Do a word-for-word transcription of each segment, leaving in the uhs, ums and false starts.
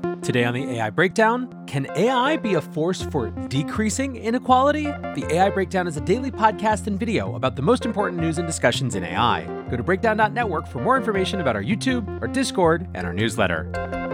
Today on the A I Breakdown, can A I be a force for decreasing inequality? The A I Breakdown is a daily podcast and video about the most important news and discussions in A I. Go to breakdown dot network for more information about our YouTube, our Discord, and our newsletter.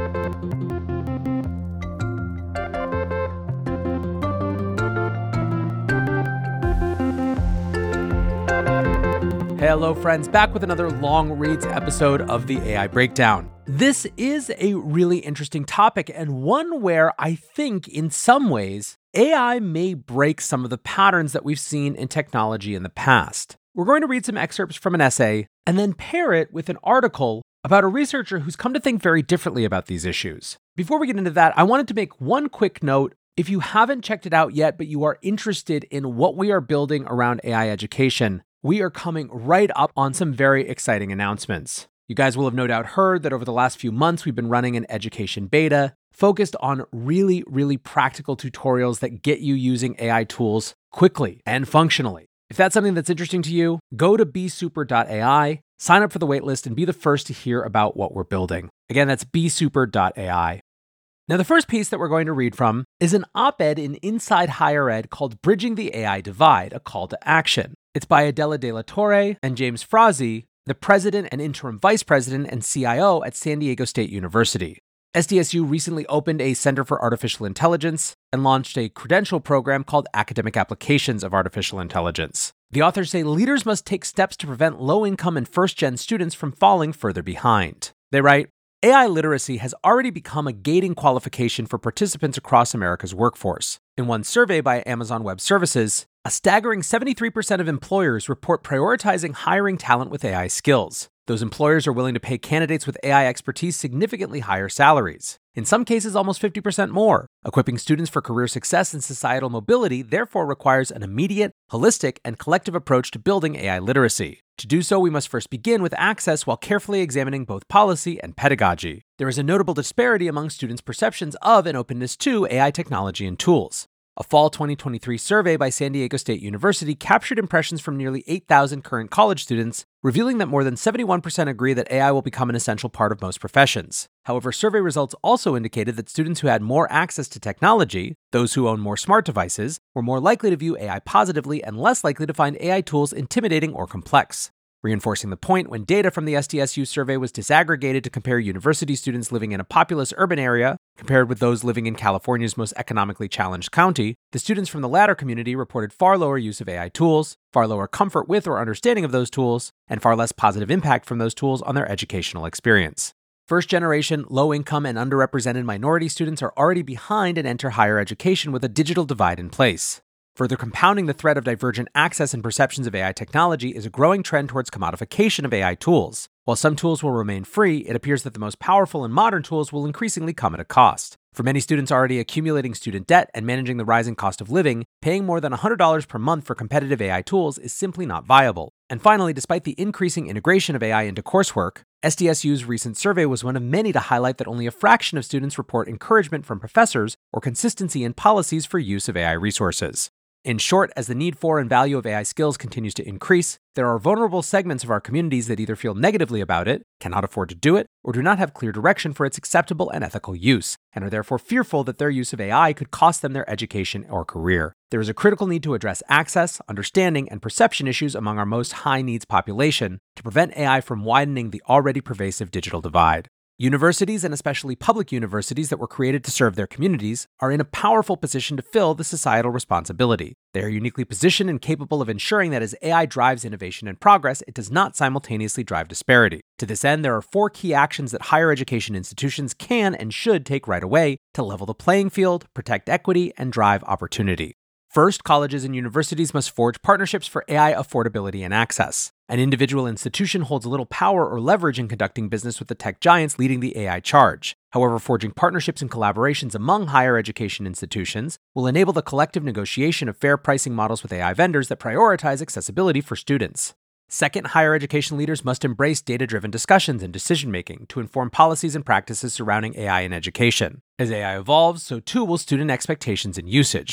Hello friends, back with another Long Reads episode of the A I Breakdown. This is a really interesting topic and one where I think in some ways A I may break some of the patterns that we've seen in technology in the past. We're going to read some excerpts from an essay and then pair it with an article about a researcher who's come to think very differently about these issues. Before we get into that, I wanted to make one quick note. If you haven't checked it out yet, but you are interested in what we are building around A I education, we are coming right up on some very exciting announcements. You guys will have no doubt heard that over the last few months, we've been running an education beta focused on really, really practical tutorials that get you using A I tools quickly and functionally. If that's something that's interesting to you, go to be super dot A I, sign up for the waitlist, and be the first to hear about what we're building. Again, that's be super dot A I. Now, the first piece that we're going to read from is an op-ed in Inside Higher Ed called Bridging the A I Divide, a Call to Action. It's by Adela de la Torre and James Frazee, the president and interim vice president and C I O at San Diego State University. S D S U recently opened a Center for Artificial Intelligence and launched a credential program called Academic Applications of Artificial Intelligence. The authors say leaders must take steps to prevent low-income and first-gen students from falling further behind. They write, A I literacy has already become a gating qualification for participants across America's workforce. In one survey by Amazon Web Services, a staggering seventy-three percent of employers report prioritizing hiring talent with A I skills. Those employers are willing to pay candidates with A I expertise significantly higher salaries, in some cases almost fifty percent more. Equipping students for career success and societal mobility therefore requires an immediate, holistic, and collective approach to building A I literacy. To do so, we must first begin with access while carefully examining both policy and pedagogy. There is a notable disparity among students' perceptions of and openness to A I technology and tools. A fall twenty twenty-three survey by San Diego State University captured impressions from nearly eight thousand current college students, revealing that more than seventy-one percent agree that A I will become an essential part of most professions. However, survey results also indicated that students who had more access to technology, those who own more smart devices, were more likely to view A I positively and less likely to find A I tools intimidating or complex. Reinforcing the point, when data from the S D S U survey was disaggregated to compare university students living in a populous urban area compared with those living in California's most economically challenged county, the students from the latter community reported far lower use of A I tools, far lower comfort with or understanding of those tools, and far less positive impact from those tools on their educational experience. First-generation, low-income, and underrepresented minority students are already behind and enter higher education with a digital divide in place. Further compounding the threat of divergent access and perceptions of A I technology is a growing trend towards commodification of A I tools. While some tools will remain free, it appears that the most powerful and modern tools will increasingly come at a cost. For many students already accumulating student debt and managing the rising cost of living, paying more than one hundred dollars per month for competitive A I tools is simply not viable. And finally, despite the increasing integration of A I into coursework, S D S U's recent survey was one of many to highlight that only a fraction of students report encouragement from professors or consistency in policies for use of A I resources. In short, as the need for and value of A I skills continues to increase, there are vulnerable segments of our communities that either feel negatively about it, cannot afford to do it, or do not have clear direction for its acceptable and ethical use, and are therefore fearful that their use of A I could cost them their education or career. There is a critical need to address access, understanding, and perception issues among our most high-needs population to prevent A I from widening the already pervasive digital divide. Universities, and especially public universities that were created to serve their communities, are in a powerful position to fill the societal responsibility. They are uniquely positioned and capable of ensuring that as A I drives innovation and progress, it does not simultaneously drive disparity. To this end, there are four key actions that higher education institutions can and should take right away to level the playing field, protect equity, and drive opportunity. First, colleges and universities must forge partnerships for A I affordability and access. An individual institution holds little power or leverage in conducting business with the tech giants leading the A I charge. However, forging partnerships and collaborations among higher education institutions will enable the collective negotiation of fair pricing models with A I vendors that prioritize accessibility for students. Second, higher education leaders must embrace data-driven discussions and decision-making to inform policies and practices surrounding A I in education. As A I evolves, so too will student expectations and usage.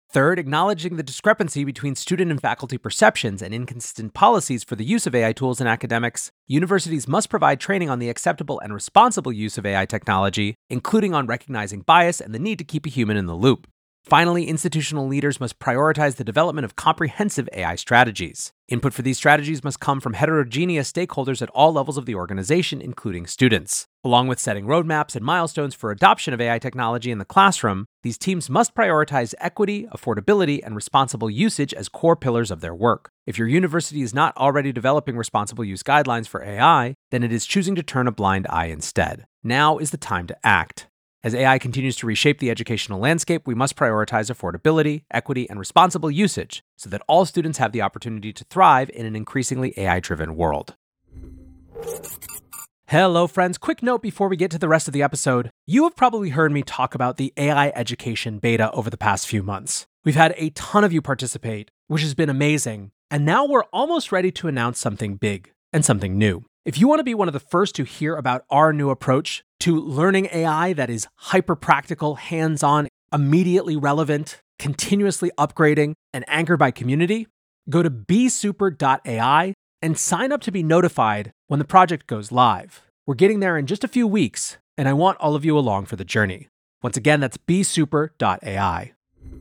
Third, acknowledging the discrepancy between student and faculty perceptions and inconsistent policies for the use of A I tools in academics, universities must provide training on the acceptable and responsible use of A I technology, including on recognizing bias and the need to keep a human in the loop. Finally, institutional leaders must prioritize the development of comprehensive A I strategies. Input for these strategies must come from heterogeneous stakeholders at all levels of the organization, including students. Along with setting roadmaps and milestones for adoption of A I technology in the classroom, these teams must prioritize equity, affordability, and responsible usage as core pillars of their work. If your university is not already developing responsible use guidelines for A I, then it is choosing to turn a blind eye instead. Now is the time to act. As A I continues to reshape the educational landscape, we must prioritize affordability, equity, and responsible usage so that all students have the opportunity to thrive in an increasingly A I-driven world. Hello, friends. Quick note before we get to the rest of the episode. You have probably heard me talk about the A I education beta over the past few months. We've had a ton of you participate, which has been amazing. And now we're almost ready to announce something big and something new. If you want to be one of the first to hear about our new approach to learning A I that is hyper-practical, hands-on, immediately relevant, continuously upgrading, and anchored by community, go to be super dot A I and sign up to be notified when the project goes live. We're getting there in just a few weeks, and I want all of you along for the journey. Once again, that's be super dot A I.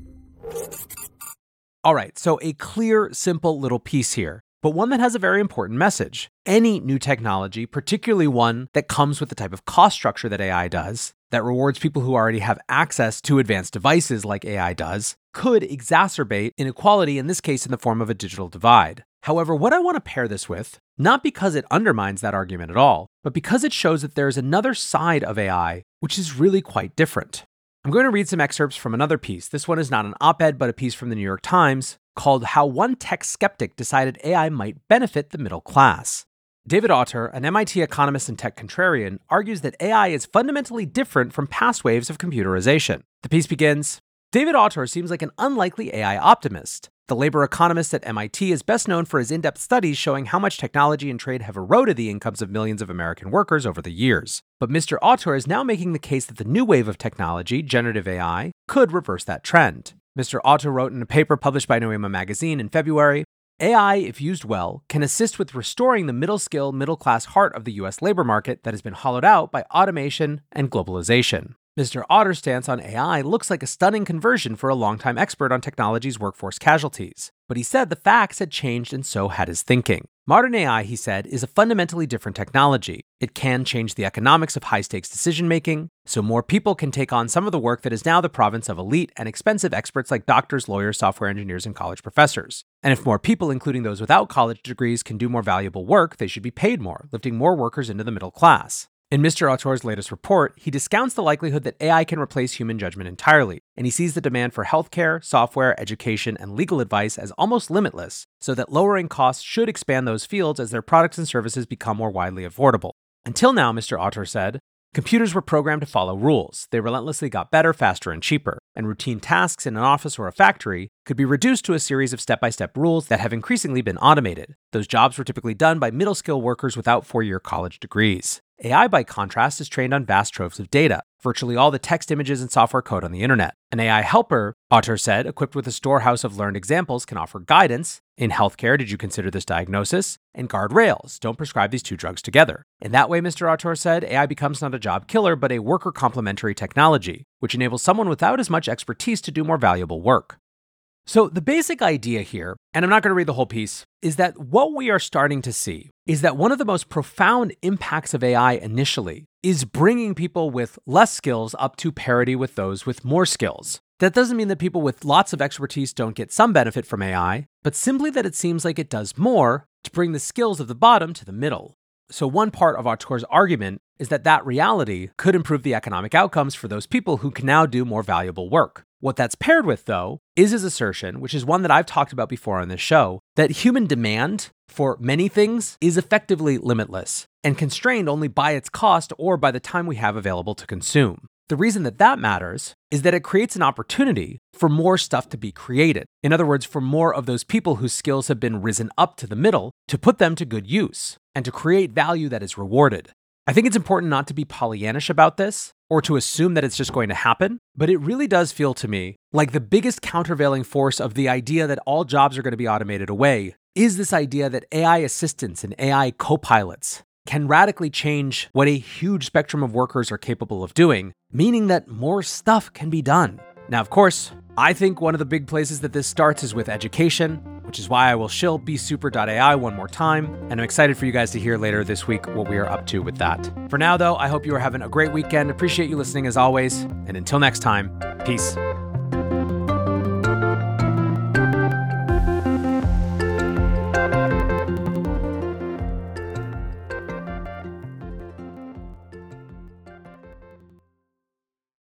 All right, so a clear, simple little piece here, but one that has a very important message. Any new technology, particularly one that comes with the type of cost structure that A I does, that rewards people who already have access to advanced devices like A I does, could exacerbate inequality, in this case in the form of a digital divide. However, what I want to pair this with, not because it undermines that argument at all, but because it shows that there's another side of A I which is really quite different. I'm going to read some excerpts from another piece. This one is not an op-ed, but a piece from the New York Times called How One Tech Skeptic Decided A I Might Benefit the Middle Class. David Autor, an M I T economist and tech contrarian, argues that A I is fundamentally different from past waves of computerization. The piece begins, David Autor seems like an unlikely A I optimist. The labor economist at M I T is best known for his in-depth studies showing how much technology and trade have eroded the incomes of millions of American workers over the years. But Mister Autor is now making the case that the new wave of technology, generative A I, could reverse that trend. Mister Autor wrote in a paper published by Noema magazine in February, A I, if used well, can assist with restoring the middle-skill, middle-class heart of the U S labor market that has been hollowed out by automation and globalization. Mister Autor's stance on A I looks like a stunning conversion for a longtime expert on technology's workforce casualties. But he said the facts had changed and so had his thinking. Modern A I, he said, is a fundamentally different technology. It can change the economics of high-stakes decision-making, so more people can take on some of the work that is now the province of elite and expensive experts like doctors, lawyers, software engineers, and college professors. And if more people, including those without college degrees, can do more valuable work, they should be paid more, lifting more workers into the middle class. In Mister Autor's latest report, he discounts the likelihood that A I can replace human judgment entirely, and he sees the demand for healthcare, software, education, and legal advice as almost limitless, so that lowering costs should expand those fields as their products and services become more widely affordable. Until now, Mister Autor said, computers were programmed to follow rules. They relentlessly got better, faster, and cheaper, and routine tasks in an office or a factory could be reduced to a series of step-by-step rules that have increasingly been automated. Those jobs were typically done by middle-skill workers without four-year college degrees. A I, by contrast, is trained on vast troves of data, virtually all the text, images, and software code on the internet. An A I helper, Autor said, equipped with a storehouse of learned examples, can offer guidance. In healthcare, did you consider this diagnosis? And guardrails, don't prescribe these two drugs together. In that way, Mister Autor said, A I becomes not a job killer, but a worker complementary technology, which enables someone without as much expertise to do more valuable work. So the basic idea here, and I'm not going to read the whole piece, is that what we are starting to see is that one of the most profound impacts of A I initially is bringing people with less skills up to parity with those with more skills. That doesn't mean that people with lots of expertise don't get some benefit from A I, but simply that it seems like it does more to bring the skills of the bottom to the middle. So one part of Autor's argument is that that reality could improve the economic outcomes for those people who can now do more valuable work. What that's paired with, though, is his assertion, which is one that I've talked about before on this show, that human demand for many things is effectively limitless and constrained only by its cost or by the time we have available to consume. The reason that that matters is that it creates an opportunity for more stuff to be created. In other words, for more of those people whose skills have been risen up to the middle to put them to good use and to create value that is rewarded. I think it's important not to be Pollyannish about this or to assume that it's just going to happen, but it really does feel to me like the biggest countervailing force of the idea that all jobs are going to be automated away is this idea that A I assistants and A I co-pilots can radically change what a huge spectrum of workers are capable of doing, meaning that more stuff can be done. Now, of course, I think one of the big places that this starts is with education, which is why I will shill be super dot A I one more time, and I'm excited for you guys to hear later this week what we are up to with that. For now, though, I hope you are having a great weekend. Appreciate you listening as always, and until next time, peace.